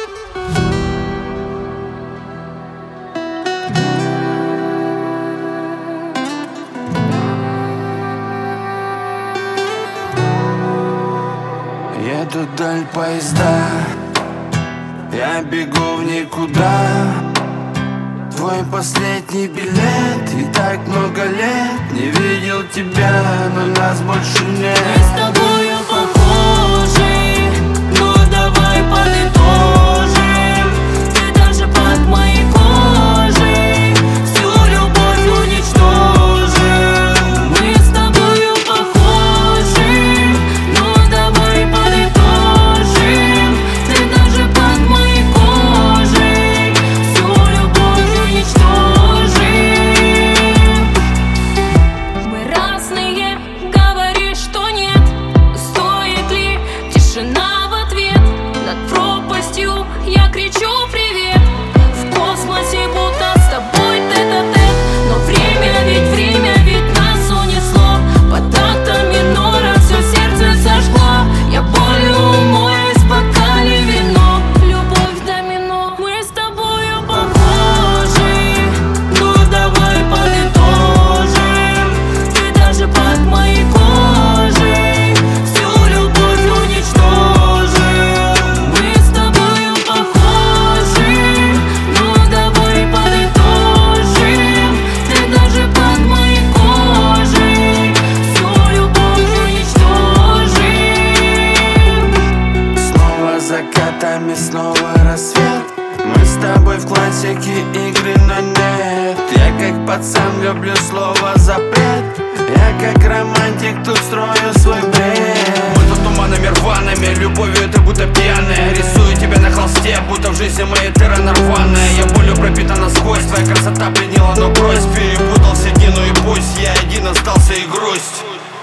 Едут вдаль поезда, я бегу в никуда. Твой последний билет, и так много лет не видел тебя, но нас больше нет. Мы с тобою похожи, но давай подытожим. Ты даже под моей кожей всю любовь уничтожим. Мы с тобою похожи, но давай подытожим. Ты даже под моей кожей всю любовь уничтожим. Мы разные, говоришь, что нет. Стоит ли тишина в ответ? Над пропастью я кричу привет. В космосе будто с тобой тет-а-тет. Но время ведь нас унесло. Под актом минора все сердце сожгло. Я болью умоюсь, пока ли вино. Любовь домино. Мы с тобою похожи, ну давай подытожим. Ты даже под моей кожей всю любовь уничтожим. Мы с тобою похожи, ну давай подытожим. Ты даже под моей кожей всю любовь уничтожим. Снова закатами, снова рассвет. Мы с тобой в классике игры на нет. Я как пацан люблю слово запрет. Я как романтик тут строю свой бред. Будто туманами рваными, любовью ты будто пьяная. Рисую тебя на холсте, будто в жизни моей ты рано рваная. Я болью пропитана насквозь, твоя красота пленила, но брось. Перепутал середину и пусть, я один остался и грусть.